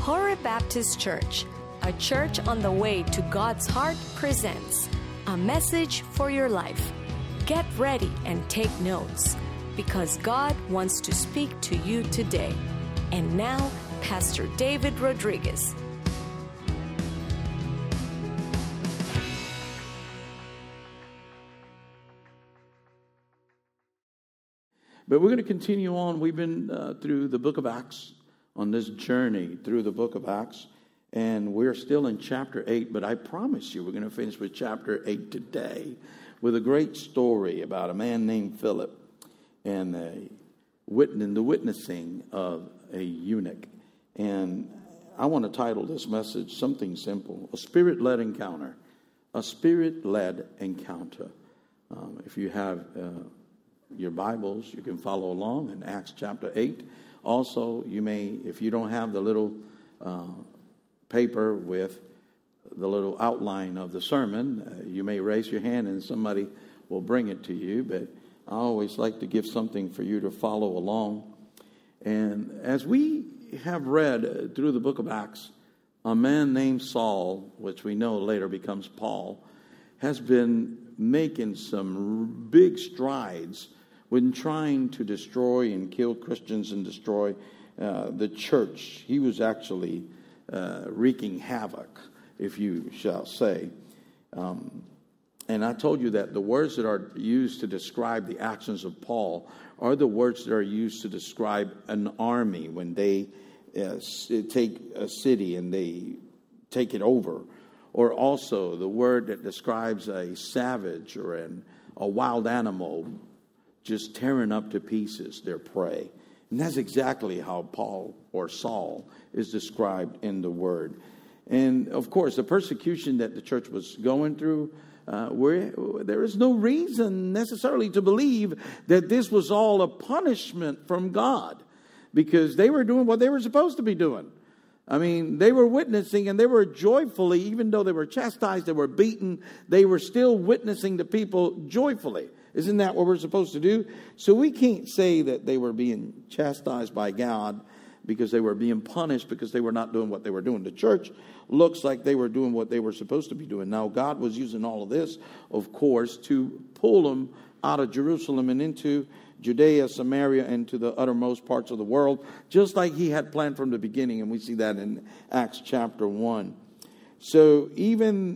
Horeb Baptist Church, a church on the way to God's heart, presents a message for your life. Get ready and take notes, because God wants to speak to you today. And now, Pastor David Rodriguez. But we're going to continue on. We've been through the book of Acts, on this journey through the book of Acts. And we're still in chapter 8, but I promise you we're going to finish with chapter 8 today with a great story about a man named Philip and the witnessing of a eunuch. And I want to title this message something simple: a spirit-led encounter. A spirit-led encounter. If you have your Bibles, you can follow along in Acts chapter 8. Also, you may, if you don't have the little paper with the little outline of the sermon, you may raise your hand and somebody will bring it to you. But I always like to give something for you to follow along. And as we have read through the book of Acts, a man named Saul, which we know later becomes Paul, has been making some big strides when trying to destroy and kill Christians and destroy the church. He was actually wreaking havoc, if you shall say. And I told you that the words that are used to describe the actions of Paul are the words that are used to describe an army when they take a city and they take it over. Or also the word that describes a savage or a wild animal just tearing up to pieces their prey. And that's exactly how Paul or Saul is described in the word. And of course, the persecution that the church was going through, there is no reason necessarily to believe that this was all a punishment from God, because they were doing what they were supposed to be doing. I mean, they were witnessing, and they were joyfully, even though they were chastised, they were beaten, they were still witnessing to people joyfully. Isn't that what we're supposed to do? So we can't say that they were being chastised by God because they were being punished because they were not doing what they were doing. The church looks like they were doing what they were supposed to be doing. Now, God was using all of this, of course, to pull them out of Jerusalem and into Judea, Samaria, and to the uttermost parts of the world, just like he had planned from the beginning. And we see that in Acts chapter 1. So even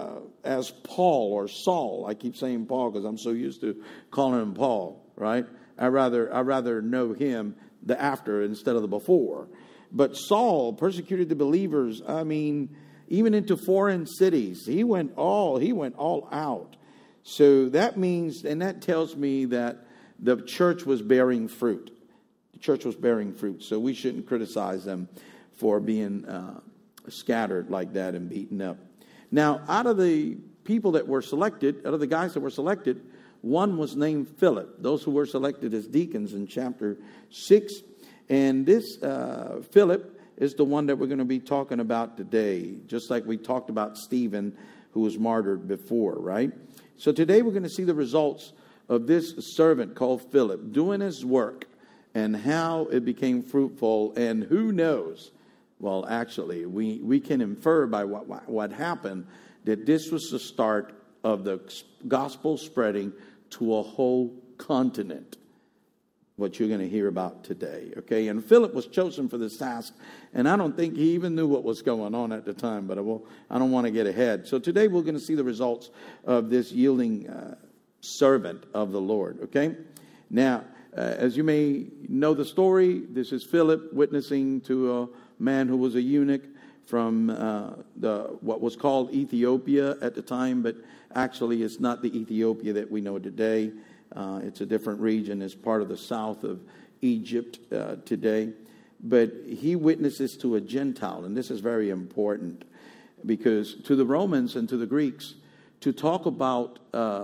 as Paul or Saul, I keep saying Paul because I'm so used to calling him Paul, right? I rather know him the after instead of the before. But Saul persecuted the believers. I mean, even into foreign cities, he went all out. So that means, and that tells me that the church was bearing fruit. The church was bearing fruit. So we shouldn't criticize them for being scattered like that and beaten up. Now, out of the people that were selected, out of the guys that were selected, one was named Philip. Those who were selected as deacons in chapter 6. And this Philip is the one that we're going to be talking about today, just like we talked about Stephen, who was martyred before, right? So today we're going to see the results of this servant called Philip doing his work and how it became fruitful. And who knows? Well, actually, we can infer by what happened that this was the start of the gospel spreading to a whole continent, what you're going to hear about today, okay? And Philip was chosen for this task, and I don't think he even knew what was going on at the time, but I don't want to get ahead. So today we're going to see the results of this yielding servant of the Lord, okay? Now, as you may know the story, this is Philip witnessing to a man who was a eunuch from what was called Ethiopia at the time, but actually it's not the Ethiopia that we know today. It's a different region. It's part of the south of Egypt today. But he witnesses to a Gentile, and this is very important because to the Romans and to the Greeks, to talk about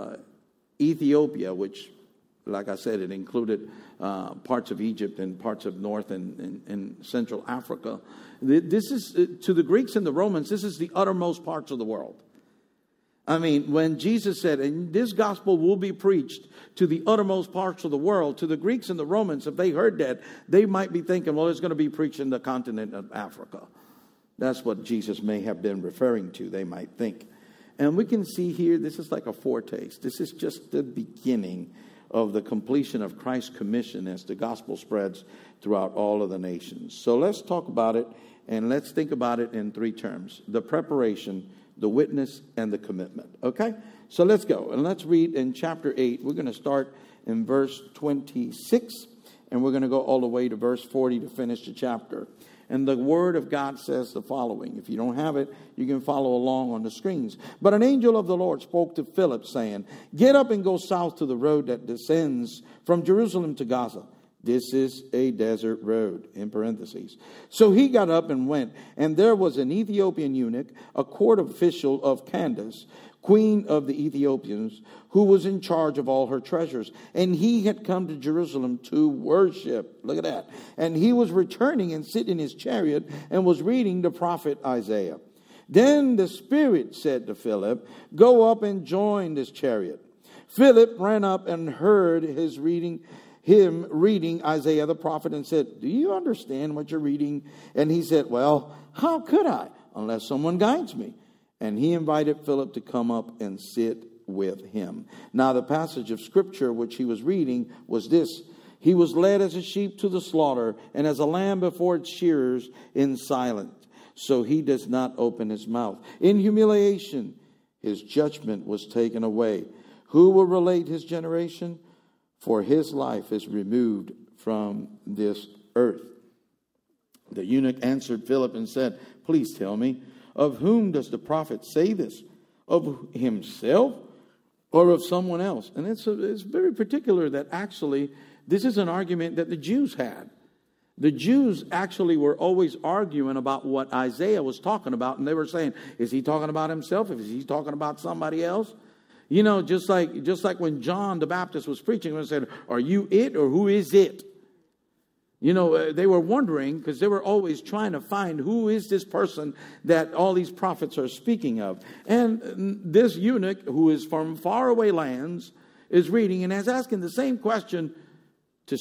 Ethiopia, which, like I said, it included parts of Egypt and parts of North and Central Africa. This is, to the Greeks and the Romans, this is the uttermost parts of the world. I mean, when Jesus said, and this gospel will be preached to the uttermost parts of the world, to the Greeks and the Romans, if they heard that, they might be thinking, well, it's going to be preached in the continent of Africa. That's what Jesus may have been referring to, they might think. And we can see here, this is like a foretaste. This is just the beginning of the completion of Christ's commission as the gospel spreads throughout all of the nations. So let's talk about it, and let's think about it in three terms: the preparation, the witness, and the commitment. Okay? So let's go, and let's read in chapter 8. We're going to start in verse 26, and we're going to go all the way to verse 40 to finish the chapter. And the word of God says the following. If you don't have it, you can follow along on the screens. But an angel of the Lord spoke to Philip, saying, "Get up and go south to the road that descends from Jerusalem to Gaza. This is a desert road," in parentheses. So he got up and went, and there was an Ethiopian eunuch, a court official of Candace, queen of the Ethiopians, who was in charge of all her treasures. And he had come to Jerusalem to worship. Look at that. And he was returning and sitting in his chariot and was reading the prophet Isaiah. Then the Spirit said to Philip, "Go up and join this chariot." Philip ran up and heard him reading Isaiah the prophet, and said, "Do you understand what you're reading?" And he said, "Well, how could I, unless someone guides me?" And he invited Philip to come up and sit with him. Now the passage of scripture which he was reading was this: "He was led as a sheep to the slaughter, and as a lamb before its shearers in silence. So he does not open his mouth. In humiliation his judgment was taken away. Who will relate his generation? For his life is removed from this earth." The eunuch answered Philip and said, "Please tell me, of whom does the prophet say this? Of himself or of someone else?" And it's very particular that actually this is an argument that the Jews had. The Jews actually were always arguing about what Isaiah was talking about. And they were saying, is he talking about himself? Is he talking about somebody else? You know, just like when John the Baptist was preaching, and said, "Are you it, or who is it?" You know, they were wondering, because they were always trying to find who is this person that all these prophets are speaking of. And this eunuch, who is from faraway lands, is reading and is asking the same question to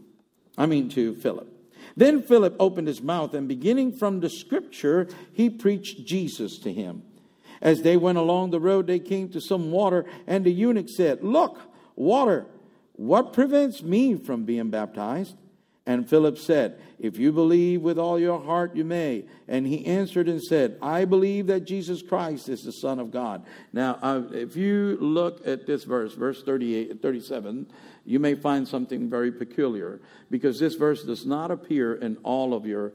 Philip. Then Philip opened his mouth, and beginning from the scripture, he preached Jesus to him. As they went along the road, they came to some water, and the eunuch said, "Look, water, what prevents me from being baptized?" And Philip said, "If you believe with all your heart, you may." And he answered and said, "I believe that Jesus Christ is the Son of God." Now, if you look at this verse 37, you may find something very peculiar, because this verse does not appear in all of your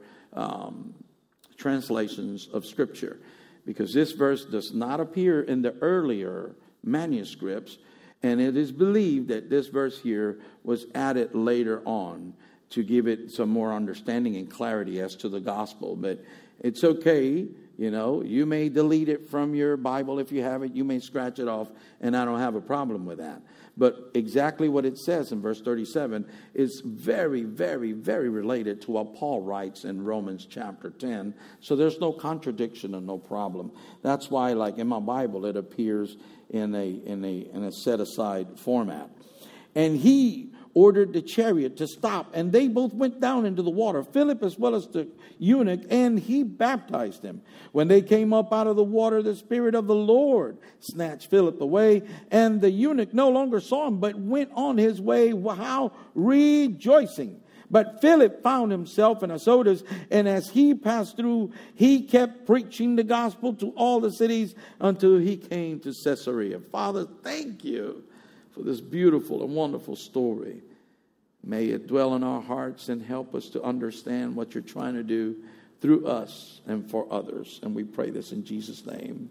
translations of Scripture, because this verse does not appear in the earlier manuscripts, and it is believed that this verse here was added later on to give it some more understanding and clarity as to the gospel. But it's okay, you know, you may delete it from your Bible if you have it, you may scratch it off, and I don't have a problem with that. But exactly what it says in verse 37 is very, very, very related to what Paul writes in Romans chapter 10. So there's no contradiction and no problem. That's why, like in my Bible, it appears in a set aside format. And he ordered the chariot to stop, and they both went down into the water, Philip as well as the eunuch, and he baptized him. When they came up out of the water, the Spirit of the Lord snatched Philip away, and the eunuch no longer saw him, but went on his way, how? Rejoicing. But Philip found himself in Azotus, and as he passed through, he kept preaching the gospel to all the cities until he came to Caesarea. Father, thank you for this beautiful and wonderful story. May it dwell in our hearts and help us to understand what you're trying to do through us and for others. And we pray this in Jesus' name.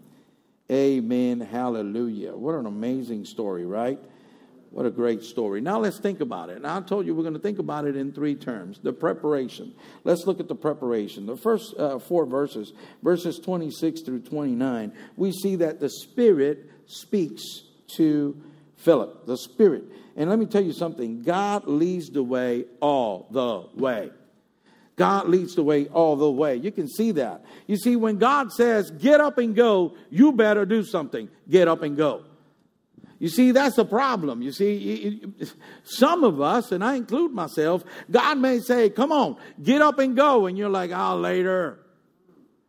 Amen. Hallelujah. What an amazing story, right? What a great story. Now let's think about it. And I told you we're going to think about it in three terms. The preparation. Let's look at the preparation. The first four verses 26 through 29, we see that the Spirit speaks to Philip. The Spirit. And let me tell you something. God leads the way all the way. God leads the way all the way. You can see that. You see, when God says, get up and go, you better do something. Get up and go. You see, that's the problem. You see, some of us, and I include myself, God may say, come on, get up and go. And you're like, later.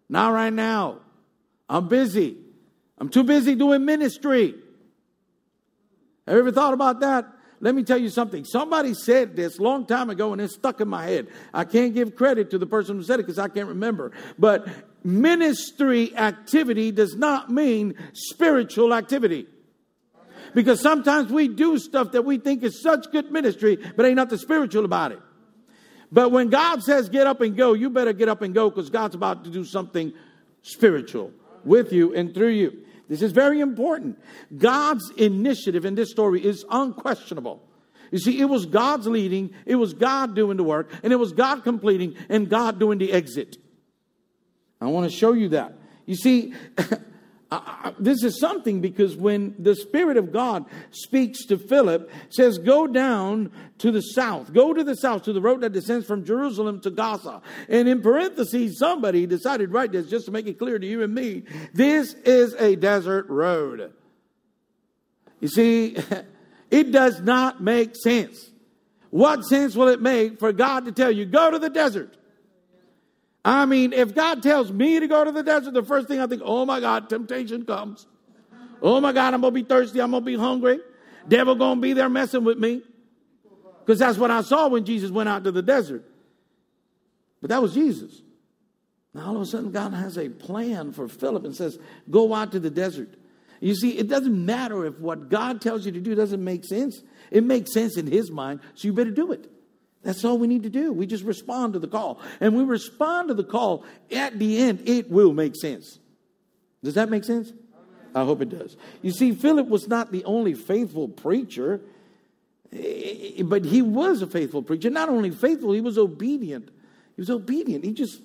Not right now. I'm busy. I'm too busy doing ministry. Have you ever thought about that? Let me tell you something. Somebody said this a long time ago and it's stuck in my head. I can't give credit to the person who said it because I can't remember. But ministry activity does not mean spiritual activity. Because sometimes we do stuff that we think is such good ministry, but ain't nothing spiritual about it. But when God says get up and go, you better get up and go because God's about to do something spiritual with you and through you. This is very important. God's initiative in this story is unquestionable. You see, it was God's leading, it was God doing the work, and it was God completing and God doing the exit. I want to show you that. You see, this is something because when the Spirit of God speaks to Philip, says, go down to the south. Go to the south, to the road that descends from Jerusalem to Gaza. And in parentheses, somebody decided to write this just to make it clear to you and me. This is a desert road. You see, it does not make sense. What sense will it make for God to tell you, go to the desert? I mean, if God tells me to go to the desert, the first thing I think, oh my God, temptation comes. Oh my God, I'm going to be thirsty. I'm going to be hungry. Devil going to be there messing with me. Because that's what I saw when Jesus went out to the desert. But that was Jesus. Now all of a sudden God has a plan for Philip and says, go out to the desert. You see, it doesn't matter if what God tells you to do doesn't make sense. It makes sense in his mind, so you better do it. That's all we need to do. We just respond to the call. And we respond to the call. At the end, it will make sense. Does that make sense? I hope it does. You see, Philip was not the only faithful preacher, but he was a faithful preacher. Not only faithful, he was obedient. He was obedient. He just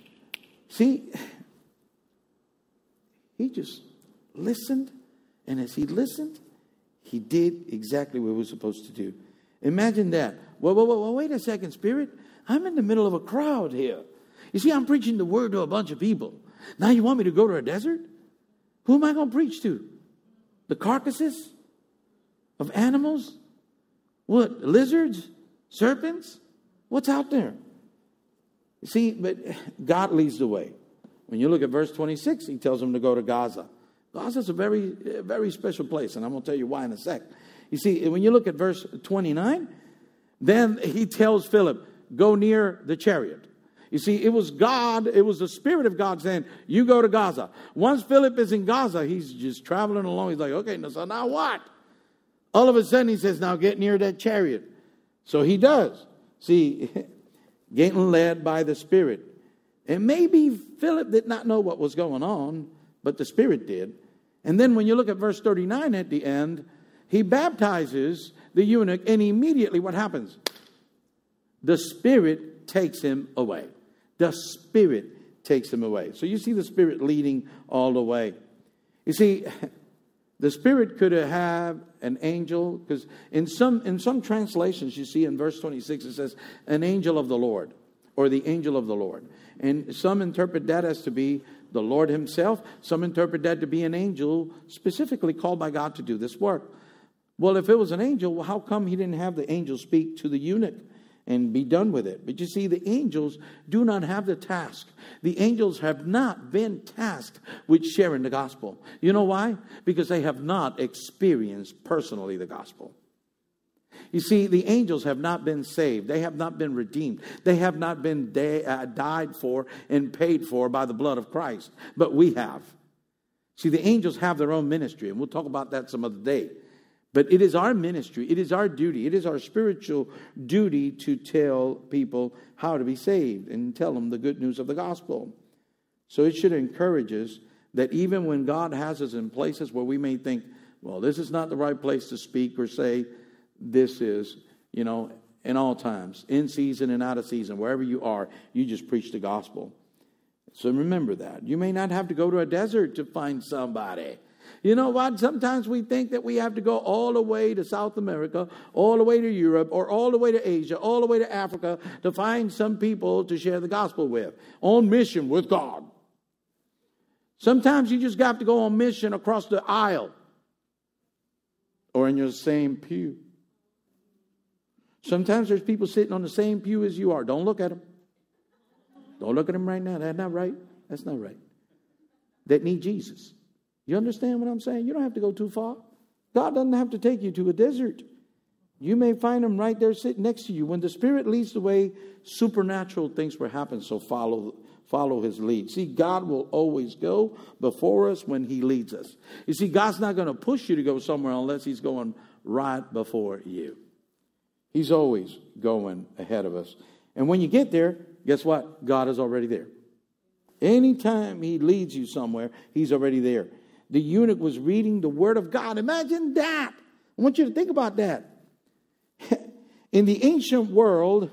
listened. And as he listened, he did exactly what he was supposed to do. Imagine that. Well, wait a second, Spirit. I'm in the middle of a crowd here. You see, I'm preaching the word to a bunch of people. Now you want me to go to a desert? Who am I going to preach to? The carcasses of animals? What? Lizards? Serpents? What's out there? You see, but God leads the way. When you look at verse 26, he tells them to go to Gaza. Gaza's a very, very special place, and I'm going to tell you why in a sec. You see, when you look at verse 29, then he tells Philip, go near the chariot. You see, it was God, it was the Spirit of God saying, you go to Gaza. Once Philip is in Gaza, he's just traveling along. He's like, okay, so now what? All of a sudden he says, now get near that chariot. So he does. See, getting led by the Spirit. And maybe Philip did not know what was going on, but the Spirit did. And then when you look at verse 39 at the end, he baptizes the eunuch, and immediately what happens? The Spirit takes him away. The Spirit takes him away. So you see the Spirit leading all the way. You see, the Spirit could have an angel, because in some translations you see in verse 26 it says, an angel of the Lord, or the angel of the Lord. And some interpret that as to be the Lord himself. Some interpret that to be an angel specifically called by God to do this work. Well, if it was an angel, well, how come he didn't have the angel speak to the eunuch and be done with it? But you see, the angels do not have the task. The angels have not been tasked with sharing the gospel. You know why? Because they have not experienced personally the gospel. You see, the angels have not been saved. They have not been redeemed. They have not been died for and paid for by the blood of Christ. But we have. See, the angels have their own ministry, and we'll talk about that some other day. But it is our ministry, it is our duty, it is our spiritual duty to tell people how to be saved and tell them the good news of the gospel. So it should encourage us that even when God has us in places where we may think, well, this is not the right place to speak or say, this is, in all times, in season and out of season, wherever you are, you just preach the gospel. So remember that. You may not have to go to a desert to find somebody. You know what? Sometimes we think that we have to go all the way to South America, all the way to Europe, or all the way to Asia, all the way to Africa to find some people to share the gospel with, on mission with God. Sometimes you just got to go on mission across the aisle or in your same pew. Sometimes there's people sitting on the same pew as you are. Don't look at them. Don't look at them right now. That's not right. That's not right. That need Jesus. You understand what I'm saying? You don't have to go too far. God doesn't have to take you to a desert. You may find him right there sitting next to you. When the Spirit leads the way, supernatural things will happen. So follow his lead. See, God will always go before us when he leads us. You see, God's not going to push you to go somewhere unless he's going right before you. He's always going ahead of us. And when you get there, guess what? God is already there. Anytime he leads you somewhere, he's already there. The eunuch was reading the word of God. Imagine that. I want you to think about that. In the ancient world,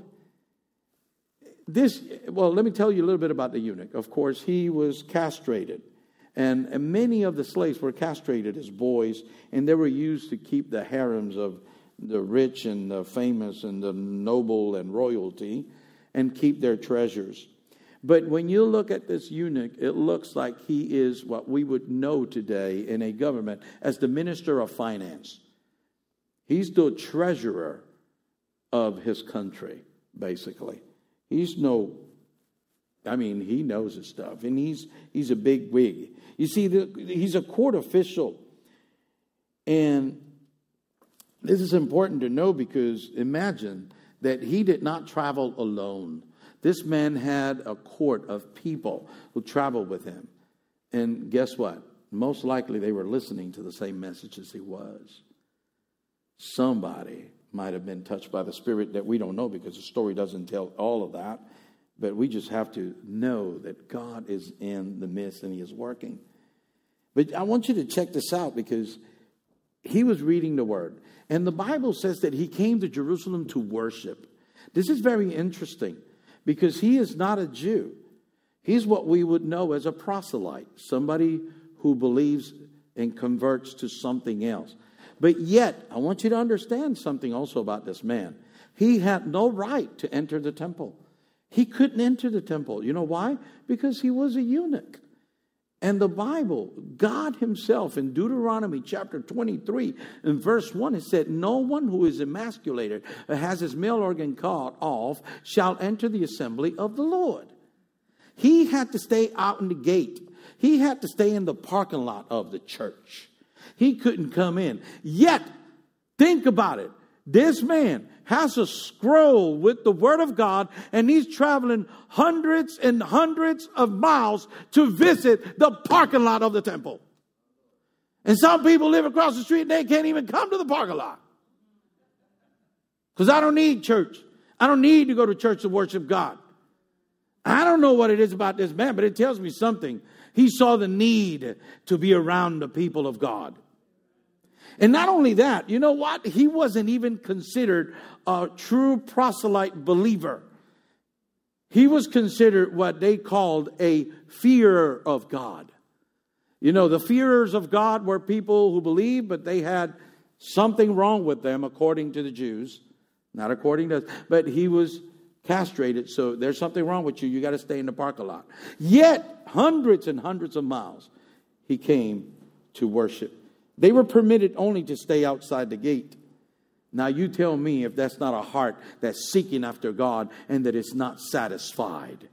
let me tell you a little bit about the eunuch. Of course, he was castrated. And many of the slaves were castrated as boys, and they were used to keep the harems of the rich and the famous and the noble and royalty and keep their treasures. But when you look at this eunuch, it looks like he is what we would know today in a government as the minister of finance. He's the treasurer of his country, basically. He knows his stuff, and he's a big wig. You see, he's a court official, and this is important to know because imagine that he did not travel alone. This man had a court of people who traveled with him. And guess what? Most likely they were listening to the same message as he was. Somebody might have been touched by the Spirit that we don't know because the story doesn't tell all of that. But we just have to know that God is in the midst and he is working. But I want you to check this out because he was reading the word. And the Bible says that he came to Jerusalem to worship. This is very interesting because he is not a Jew. He's what we would know as a proselyte, somebody who believes and converts to something else. But yet, I want you to understand something also about this man. He had no right to enter the temple. He couldn't enter the temple. You know why? Because he was a eunuch. And the Bible, God himself in Deuteronomy chapter 23 and verse 1, it said, no one who is emasculated or has his male organ cut off shall enter the assembly of the Lord. He had to stay out in the gate. He had to stay in the parking lot of the church. He couldn't come in. Yet, think about it. This man has a scroll with the word of God, and he's traveling hundreds and hundreds of miles to visit the parking lot of the temple. And some people live across the street and they can't even come to the parking lot. Because I don't need church. I don't need to go to church to worship God. I don't know what it is about this man, but it tells me something. He saw the need to be around the people of God. And not only that, you know what? He wasn't even considered a true proselyte believer. He was considered what they called a fearer of God. You know, the fearers of God were people who believed, but they had something wrong with them according to the Jews. Not according to us, but he was castrated, so there's something wrong with you. You got to stay in the parking lot. Yet, hundreds and hundreds of miles, he came to worship. They were permitted only to stay outside the gate. Now you tell me if that's not a heart that's seeking after God and that it's not satisfied.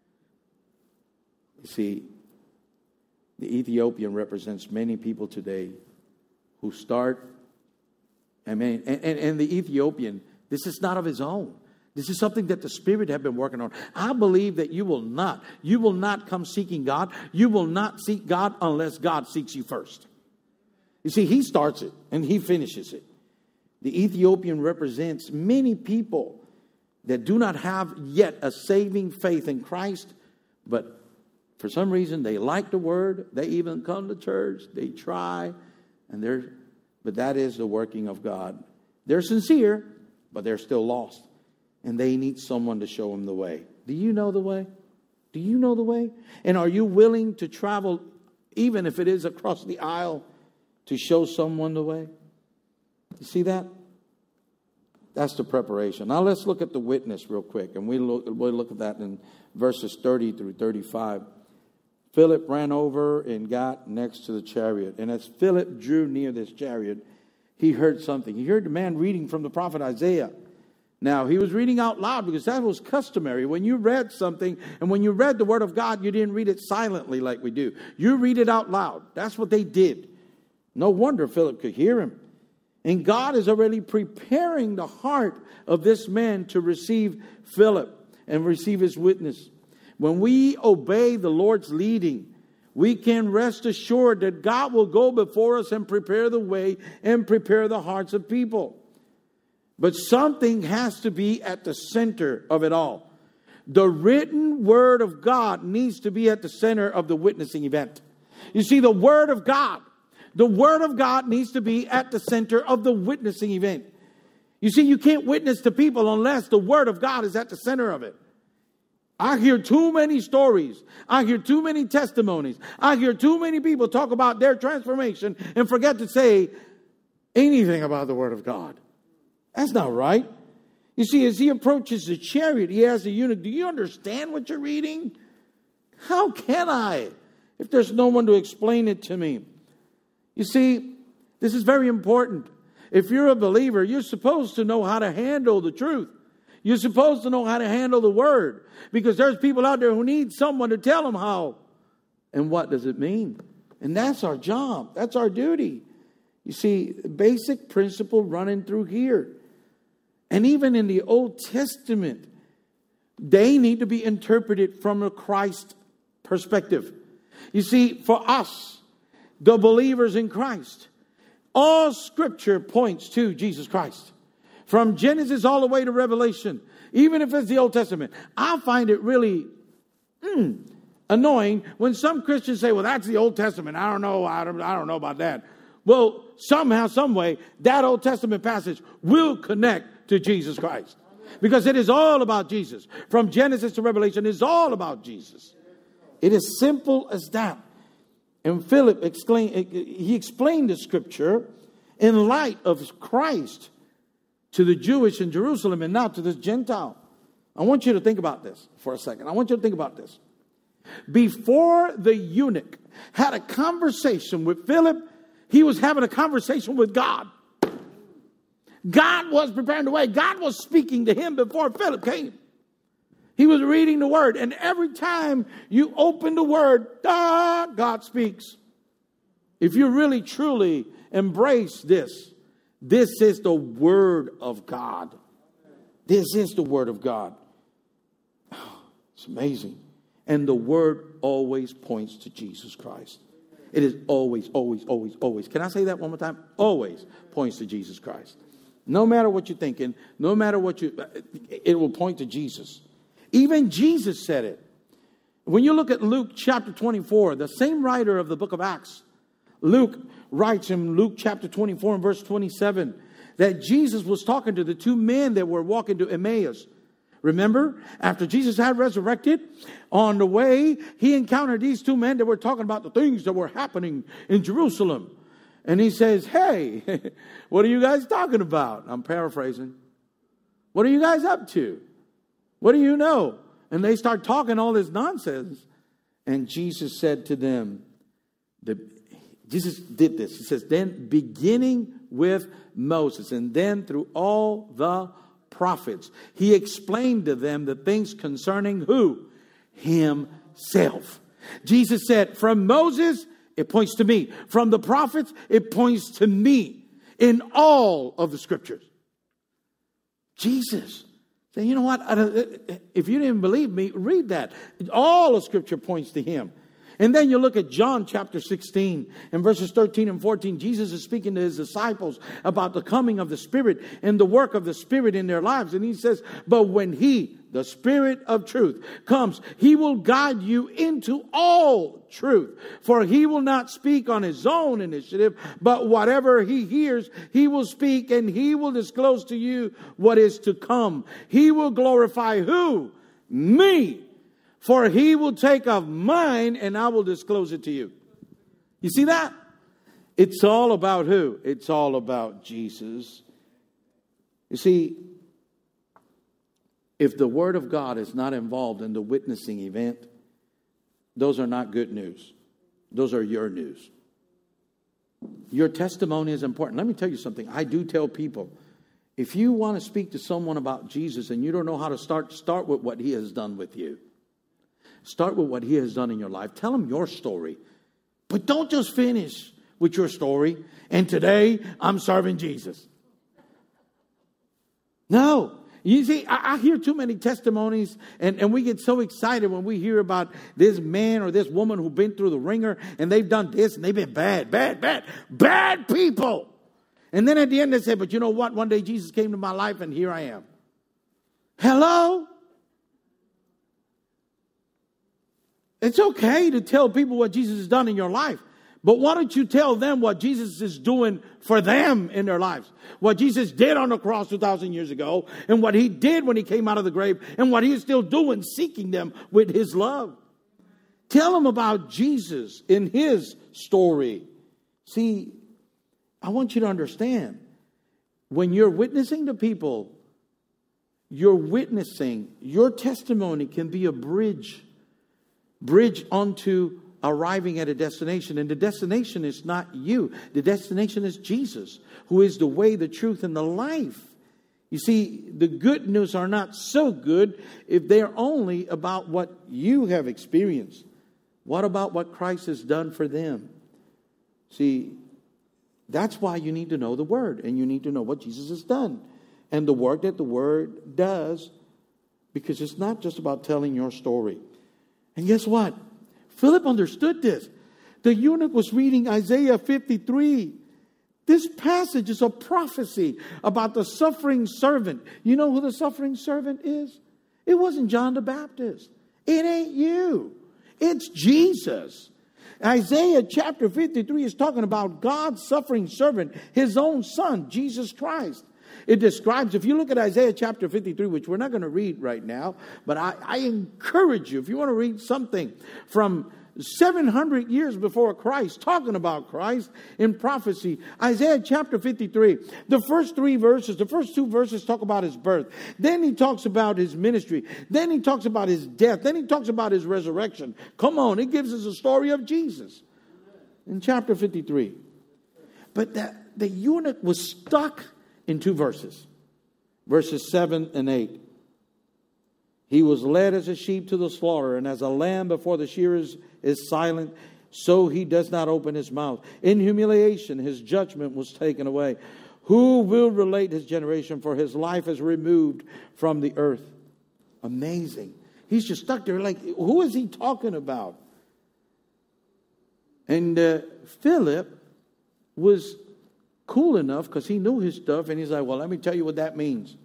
You see, the Ethiopian represents many people today who start, and the Ethiopian, this is not of his own. This is something that the Spirit have been working on. I believe that you will not come seeking God. You will not seek God unless God seeks you first. You see, he starts it and he finishes it. The Ethiopian represents many people that do not have yet a saving faith in Christ, but for some reason they like the word. They even come to church. They try, but that is the working of God. They're sincere, but they're still lost, and they need someone to show them the way. Do you know the way? Do you know the way? And are you willing to travel, even if it is across the aisle, to show someone the way? You see that? That's the preparation. Now let's look at the witness real quick. And we'll look at that in verses 30 through 35. Philip ran over and got next to the chariot. And as Philip drew near this chariot, he heard something. He heard the man reading from the prophet Isaiah. Now, he was reading out loud because that was customary. When you read something, and when you read the Word of God, you didn't read it silently like we do. You read it out loud. That's what they did. No wonder Philip could hear him. And God is already preparing the heart of this man to receive Philip and receive his witness. When we obey the Lord's leading, we can rest assured that God will go before us and prepare the way and prepare the hearts of people. But something has to be at the center of it all. The written Word of God needs to be at the center of the witnessing event. You see, the Word of God needs to be at the center of the witnessing event. You see, you can't witness to people unless the Word of God is at the center of it. I hear too many stories. I hear too many testimonies. I hear too many people talk about their transformation and forget to say anything about the Word of God. That's not right. You see, as he approaches the chariot, he asks the eunuch, do you understand what you're reading? How can I if there's no one to explain it to me? You see, this is very important. If you're a believer, you're supposed to know how to handle the truth. You're supposed to know how to handle the Word. Because there's people out there who need someone to tell them how. And what does it mean? And that's our job. That's our duty. You see, basic principle running through here. And even in the Old Testament, they need to be interpreted from a Christ perspective. You see, for us, the believers in Christ, all Scripture points to Jesus Christ. From Genesis all the way to Revelation, even if it's the Old Testament. I find it really annoying when some Christians say, well, that's the Old Testament. I don't know about that. Well, somehow, some way, that Old Testament passage will connect to Jesus Christ. Because it is all about Jesus. From Genesis to Revelation, it's all about Jesus. It is simple as that. And Philip explained the Scripture in light of Christ to the Jewish in Jerusalem and now to this Gentile. I want you to think about this for a second. I want you to think about this. Before the eunuch had a conversation with Philip, he was having a conversation with God. God was preparing the way. God was speaking to him before Philip came. He was reading the Word. And every time you open the Word, God speaks. If you really, truly embrace this, this is the Word of God. This is the Word of God. It's amazing. And the Word always points to Jesus Christ. It is always, always, always, always. Can I say that one more time? Always points to Jesus Christ. No matter what you're thinking, no matter what it will point to Jesus. Even Jesus said it. When you look at Luke chapter 24, the same writer of the book of Acts, Luke writes in Luke chapter 24 and verse 27 that Jesus was talking to the two men that were walking to Emmaus. Remember, after Jesus had resurrected, on the way, he encountered these two men that were talking about the things that were happening in Jerusalem. And he says, hey, what are you guys talking about? I'm paraphrasing. What are you guys up to? What do you know? And they start talking all this nonsense. And Jesus said to them, Jesus did this. He says, then beginning with Moses and then through all the prophets, he explained to them the things concerning who? Himself. Jesus said, from Moses, it points to me. From the prophets, it points to me in all of the Scriptures. Jesus. So you know what? If you didn't believe me, read that. All of Scripture points to him. And then you look at John chapter 16 and verses 13 and 14. Jesus is speaking to his disciples about the coming of the Spirit and the work of the Spirit in their lives. And he says, but when he, the Spirit of truth, comes, he will guide you into all truth. For he will not speak on his own initiative, but whatever he hears, he will speak, and he will disclose to you what is to come. He will glorify who? Me. For he will take of mine and I will disclose it to you. You see that? It's all about who? It's all about Jesus. You see, if the Word of God is not involved in the witnessing event, those are not good news. Those are your news. Your testimony is important. Let me tell you something. I do tell people, If you want to speak to someone about Jesus and you don't know how to start with what he has done with you. Start with what he has done in your life. Tell them your story. But don't just finish with your story. And today, I'm serving Jesus. No. You see, I hear too many testimonies, and we get so excited when we hear about this man or this woman who've been through the ringer, and they've done this, and they've been bad people. And then at the end they say, but you know what? One day Jesus came to my life, and here I am. Hello? It's okay to tell people what Jesus has done in your life. But why don't you tell them what Jesus is doing for them in their lives? What Jesus did on the cross 2,000 years ago, and what he did when he came out of the grave, and what he is still doing, seeking them with his love. Tell them about Jesus in his story. See, I want you to understand, when you're witnessing to people, your testimony can be a bridge onto arriving at a destination. And the destination is not you. The destination is Jesus, who is the way, the truth, and the life. You see, the good news are not so good if they're only about what you have experienced. What about what Christ has done for them? See, that's why you need to know the Word, and you need to know what Jesus has done and the work that the Word does, because it's not just about telling your story. And guess what? Philip understood this. The eunuch was reading Isaiah 53. This passage is a prophecy about the suffering servant. You know who the suffering servant is? It wasn't John the Baptist. It ain't you. It's Jesus. Isaiah chapter 53 is talking about God's suffering servant, his own son, Jesus Christ. It describes, if you look at Isaiah chapter 53, which we're not going to read right now, but I encourage you, if you want to read something from 700 years before Christ, talking about Christ in prophecy, Isaiah chapter 53, the first two verses talk about his birth. Then he talks about his ministry. Then he talks about his death. Then he talks about his resurrection. Come on, it gives us a story of Jesus in chapter 53. But the eunuch was stuck in two verses. Verses 7 and 8. He was led as a sheep to the slaughter, and as a lamb before the shearers is silent, so he does not open his mouth. In humiliation, his judgment was taken away. Who will relate his generation? For his life is removed from the earth. Amazing. He's just stuck there like, who is he talking about? And Philip was cool enough because he knew his stuff, and he's like, well, let me tell you what that means.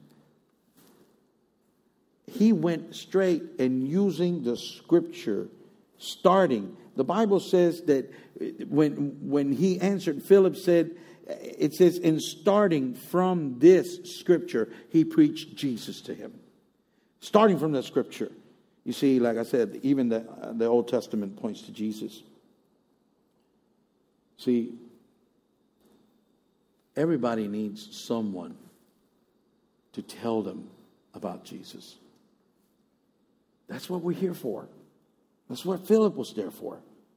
He went straight and using the scripture, starting. The Bible says that when he answered, Philip said, it says, in starting from this scripture, he preached Jesus to him. Starting from the scripture. You see, like I said, even the Old Testament points to Jesus. See, everybody needs someone to tell them about Jesus. That's what we're here for. That's what Philip was there for.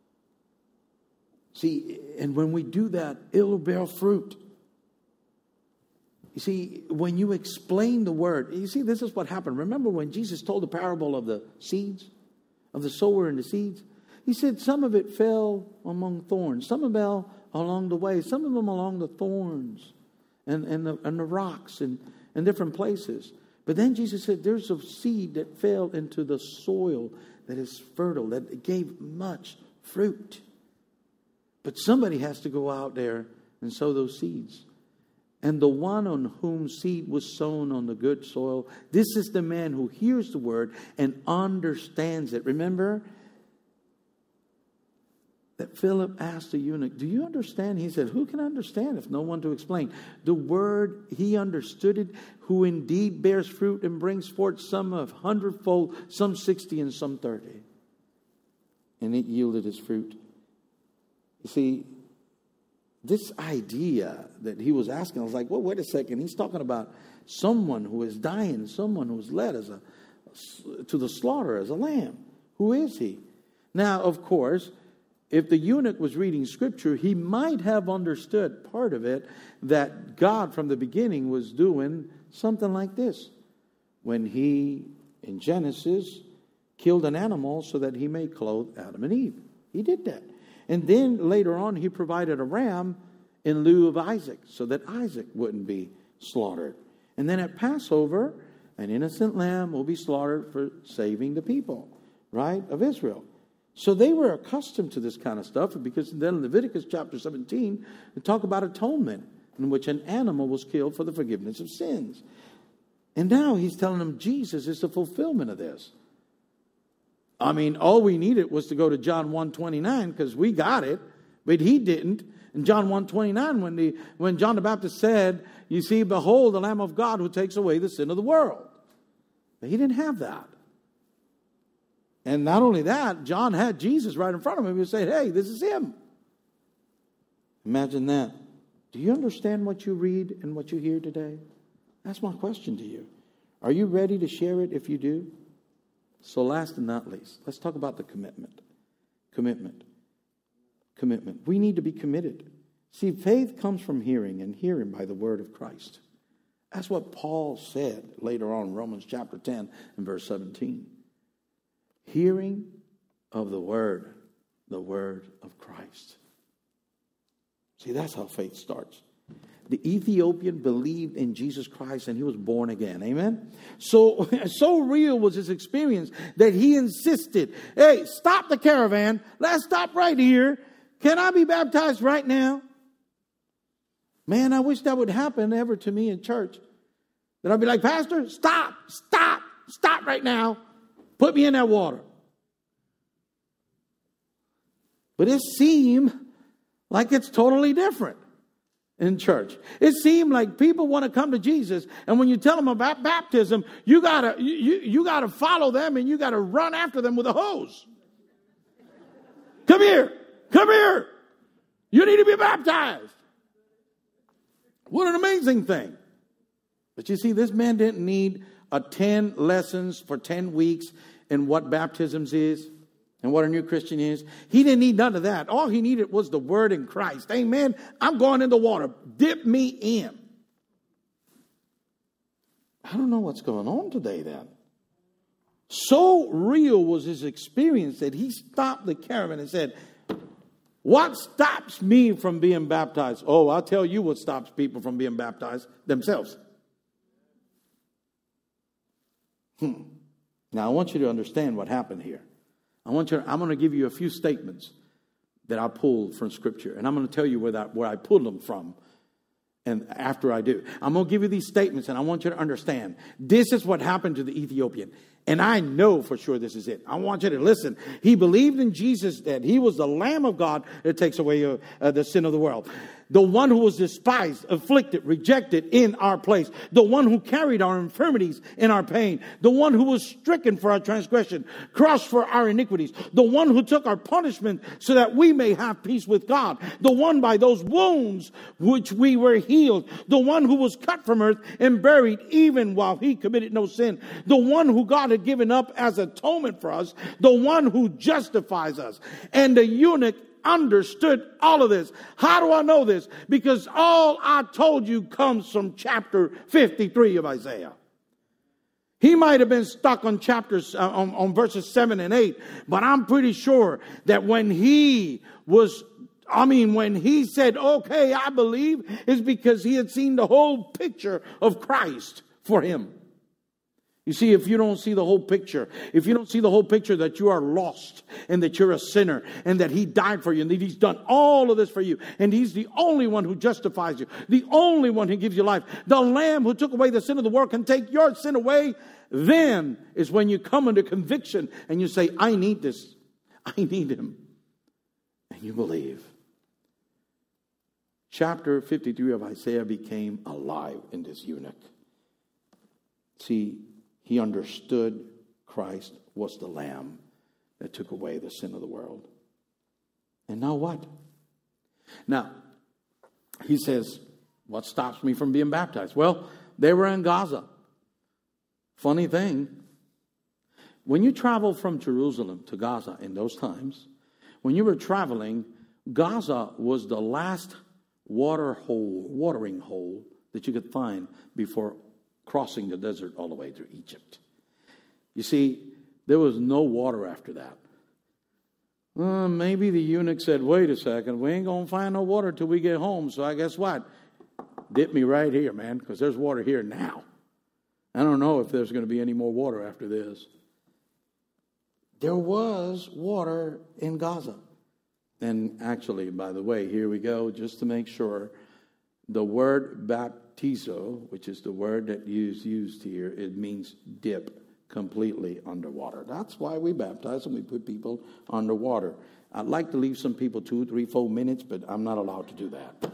See, and when we do that, it'll bear fruit. You see, when you explain the word, you see, this is what happened. Remember when Jesus told the parable of the seeds, of the sower and the seeds? He said some of it fell among thorns, some of it along the way, some of them along the thorns and the rocks and different places. But then Jesus said there's a seed that fell into the soil that is fertile, that gave much fruit. But somebody has to go out there and sow those seeds. And the one on whom seed was sown on the good soil, this is the man who hears the word and understands it. Remember that Philip asked the eunuch, do you understand? He said, who can understand if no one to explain? The word, he understood it, who indeed bears fruit and brings forth some 100-fold, some 60 and some 30. And it yielded its fruit. You see, this idea that he was asking, I was like, well, wait a second. He's talking about someone who is dying, someone who is led to the slaughter as a lamb. Who is he? Now, of course, if the eunuch was reading Scripture, he might have understood part of it, that God from the beginning was doing something like this. When he, in Genesis, killed an animal so that he may clothe Adam and Eve. He did that. And then later on, he provided a ram in lieu of Isaac so that Isaac wouldn't be slaughtered. And then at Passover, an innocent lamb will be slaughtered for saving the people, right, of Israel. So they were accustomed to this kind of stuff, because then Leviticus chapter 17, they talk about atonement, in which an animal was killed for the forgiveness of sins. And now he's telling them Jesus is the fulfillment of this. I mean, all we needed was to go to John 1:29, because we got it, but he didn't. In John 1:29, when John the Baptist said, you see, behold, the Lamb of God who takes away the sin of the world. But he didn't have that. And not only that, John had Jesus right in front of him. He said, hey, this is him. Imagine that. Do you understand what you read and what you hear today? That's my question to you. Are you ready to share it if you do? So last and not least, let's talk about the commitment. Commitment. We need to be committed. See, faith comes from hearing, and hearing by the word of Christ. That's what Paul said later on in Romans chapter 10 and verse 17. Hearing of the word of Christ. See, that's how faith starts. The Ethiopian believed in Jesus Christ and he was born again. Amen? So real was his experience that he insisted, hey, stop the caravan. Let's stop right here. Can I be baptized right now? Man, I wish that would happen ever to me in church. That I'd be like, Pastor, stop right now. Put me in that water. But it seemed like it's totally different in church. It seemed like people want to come to Jesus, and when you tell them about baptism, you gotta follow them, and you gotta run after them with a hose. Come here. You need to be baptized. What an amazing thing. But you see, this man didn't need 10 lessons for 10 weeks in what baptisms is and what a new Christian is. He didn't need none of that. All he needed was the word in Christ. Amen. I'm going in the water. Dip me in. I don't know what's going on today then. So real was his experience that he stopped the caravan and said, what stops me from being baptized? Oh, I'll tell you what stops people from being baptized themselves. Now, I want you to understand what happened here. I'm going to give you a few statements that I pulled from Scripture, and I'm going to tell you where I pulled them from. And after I do, I'm going to give you these statements, and I want you to understand. This is what happened to the Ethiopian. And I know for sure this is it. I want you to listen. He believed in Jesus, that he was the Lamb of God that takes away the sin of the world. The one who was despised, afflicted, rejected in our place. The one who carried our infirmities in our pain. The one who was stricken for our transgression, crushed for our iniquities. The one who took our punishment so that we may have peace with God. The one by those wounds which we were healed. The one who was cut from earth and buried even while he committed no sin. The one who God had given up as atonement for us. The one who justifies us. And the eunuch understood all of this. How do I know this? Because all I told you comes from chapter 53 of Isaiah. He might have been stuck on on verses 7 and 8, but I'm pretty sure that when he said, okay, I believe, is because he had seen the whole picture of Christ for him. You see, if you don't see the whole picture, that you are lost and that you're a sinner and that he died for you and that he's done all of this for you and he's the only one who justifies you, the only one who gives you life, the Lamb who took away the sin of the world can take your sin away, then is when you come under conviction and you say, I need this. I need him. And you believe. Chapter 53 of Isaiah became alive in this eunuch. See, he understood Christ was the Lamb that took away the sin of the world. And now what? Now, he says, what stops me from being baptized? Well, they were in Gaza. Funny thing, when you travel from Jerusalem to Gaza in those times, when you were traveling, Gaza was the last watering hole that you could find before crossing the desert all the way through Egypt. You see, there was no water after that. Maybe the eunuch said, wait a second, we ain't going to find no water till we get home, so I guess what? Dip me right here, man, because there's water here now. I don't know if there's going to be any more water after this. There was water in Gaza. And actually, by the way, here we go, just to make sure, the word baptizo, which is the word that is used here, it means dip completely underwater. That's why we baptize and we put people underwater. I'd like to leave some people 2, 3, 4 minutes, but I'm not allowed to do that.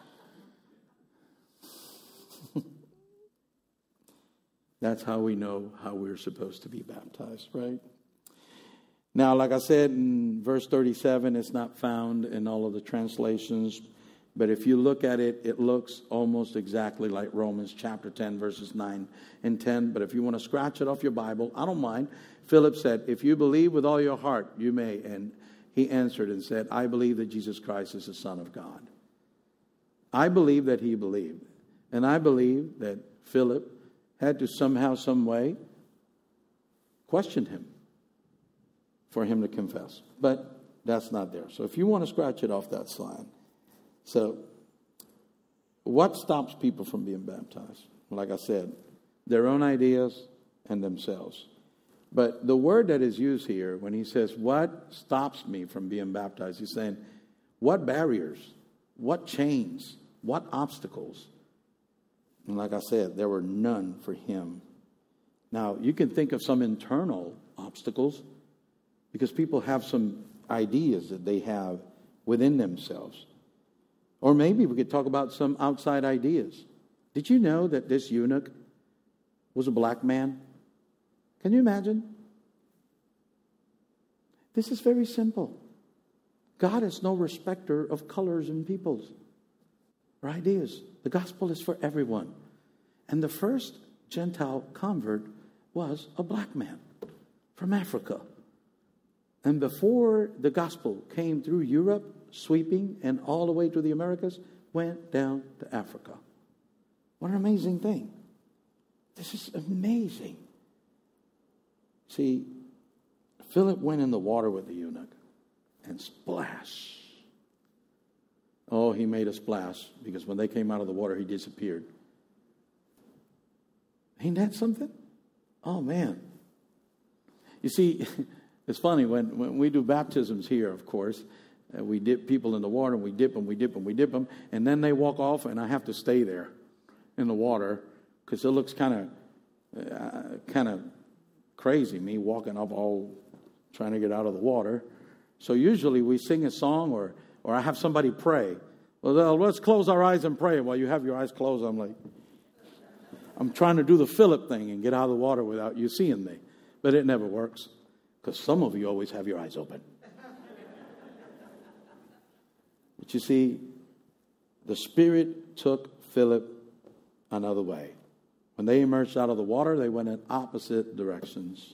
That's how we know how we're supposed to be baptized, right? Now, like I said in verse 37, it's not found in all of the translations. But if you look at it, it looks almost exactly like Romans chapter 10, verses 9 and 10. But if you want to scratch it off your Bible, I don't mind. Philip said, if you believe with all your heart, you may. And he answered and said, I believe that Jesus Christ is the Son of God. I believe that he believed. And I believe that Philip had to somehow, some way, question him for him to confess. But that's not there. So if you want to scratch it off that slide. So, what stops people from being baptized? Like I said, their own ideas and themselves. But the word that is used here, when he says, what stops me from being baptized? He's saying, what barriers, what chains, what obstacles? And like I said, there were none for him. Now, you can think of some internal obstacles because people have some ideas that they have within themselves. Or maybe we could talk about some outside ideas. Did you know that this eunuch was a black man? Can you imagine? This is very simple. God is no respecter of colors and peoples or ideas. The gospel is for everyone. And the first Gentile convert was a black man from Africa. And before the gospel came through Europe, sweeping and all the way to the Americas, went down to Africa. What an amazing thing. This is amazing. See, Philip went in the water with the eunuch and splash. Oh, he made a splash because when they came out of the water, he disappeared. Ain't that something? Oh, man. You see, it's funny, when we do baptisms here, of course, we dip people in the water, and we dip them, and then they walk off, and I have to stay there in the water because it looks kind of crazy, me walking up all trying to get out of the water. So usually we sing a song or I have somebody pray. Well, let's close our eyes and pray. While you have your eyes closed, I'm trying to do the Philip thing and get out of the water without you seeing me. But it never works because some of you always have your eyes open. But you see, the Spirit took Philip another way. When they emerged out of the water, they went in opposite directions.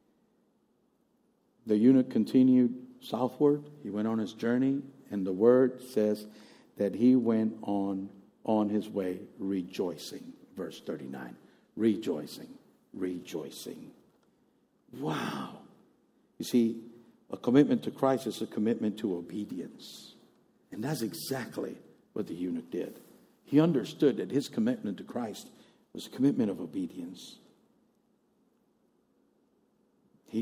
The eunuch continued southward. He went on his journey, and the word says that he went on his way rejoicing. Verse 39. Rejoicing. Rejoicing. Wow. You see, a commitment to Christ is a commitment to obedience. And that's exactly what the eunuch did. He understood that his commitment to Christ was a commitment of obedience. He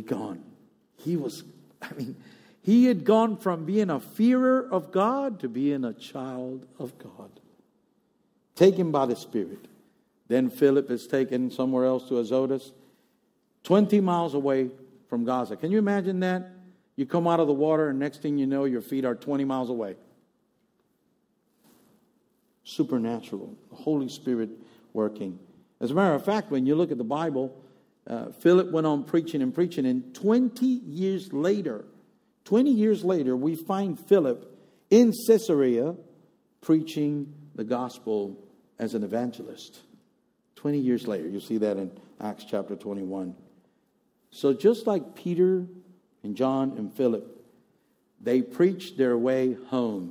had gone from being a fearer of God to being a child of God. Taken by the Spirit. Then Philip is taken somewhere else to Azotus, 20 miles away from Gaza. Can you imagine that? You come out of the water and next thing you know, your feet are 20 miles away. Supernatural. The Holy Spirit working. As a matter of fact, when you look at the Bible, Philip went on preaching, and 20 years later, we find Philip in Caesarea preaching the gospel as an evangelist. 20 years later. You see that in Acts chapter 21. So just like Peter and John and Philip, They preach their way home.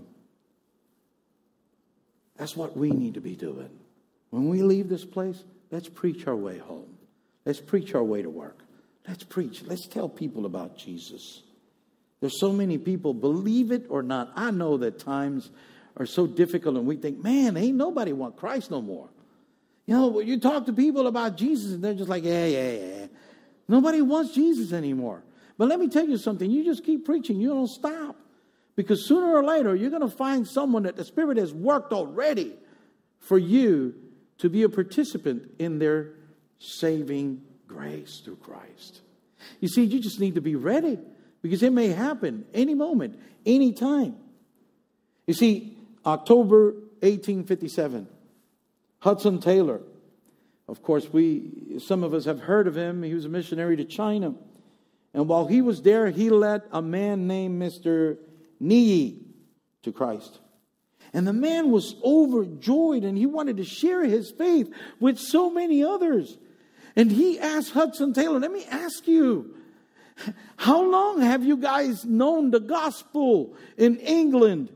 That's what we need to be doing. When we leave this place, let's preach our way home. Let's preach our way to work. Let's preach. Let's tell people about Jesus. There's so many people, believe it or not. I know that times are so difficult and we think, man, ain't nobody want Christ no more. You know, you talk to people about Jesus and they're just like, yeah. Nobody wants Jesus anymore. But let me tell you something. You just keep preaching. You don't stop. Because sooner or later, you're going to find someone that the Spirit has worked already for you to be a participant in their saving grace through Christ. You see, you just need to be ready because it may happen any moment, any time. You see, October 1857, Hudson Taylor. Of course, some of us have heard of him. He was a missionary to China. And while he was there, he led a man named Mr. Nii to Christ. And the man was overjoyed and he wanted to share his faith with so many others. And he asked Hudson Taylor, let me ask you, how long have you guys known the gospel in England?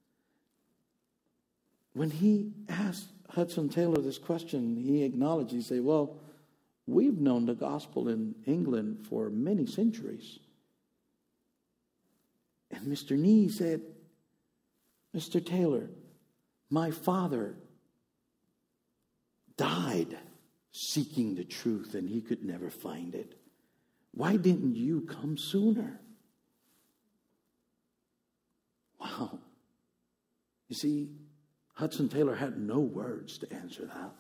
When he asked Hudson Taylor this question, he acknowledged, he said, well, we've known the gospel in England for many centuries. And Mr. Nee said, Mr. Taylor, my father died seeking the truth and he could never find it. Why didn't you come sooner? Wow. You see, Hudson Taylor had no words to answer that.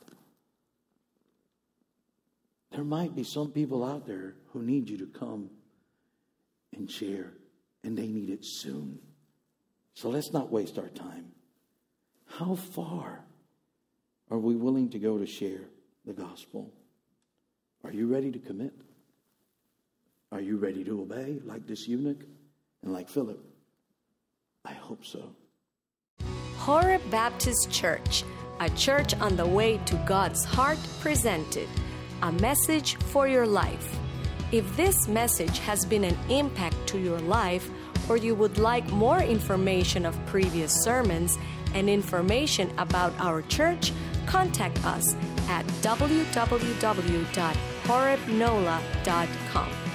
There might be some people out there who need you to come and share, and they need it soon. So let's not waste our time. How far are we willing to go to share the gospel? Are you ready to commit? Are you ready to obey like this eunuch and like Philip? I hope so. Horeb Baptist Church, a church on the way to God's heart, presented a message for your life. If this message has been an impact to your life, or you would like more information of previous sermons and information about our church, contact us at www.horebnola.com.